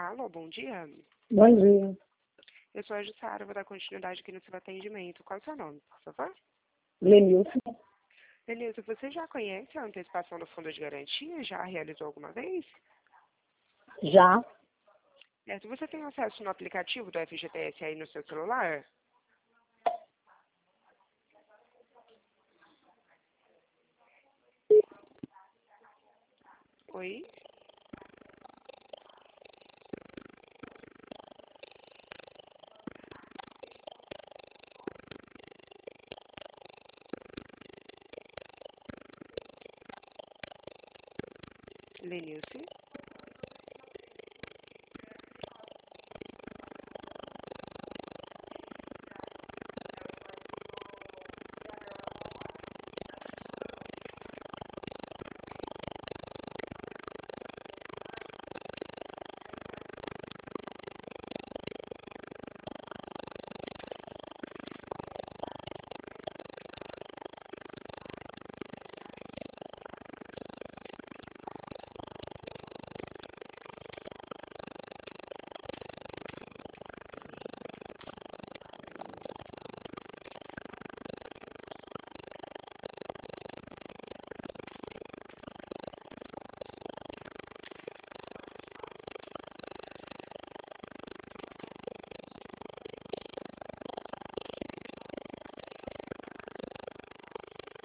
Alô, bom dia. Bom dia. Eu sou a Jussara, vou dar continuidade aqui no seu atendimento. Qual é o seu nome, por favor? Lenilson. Denilson, você já conhece a antecipação do fundo de garantia? Já realizou alguma vez? Já. Certo. Você tem acesso no aplicativo do FGTS aí no seu celular? Oi? Lenilson?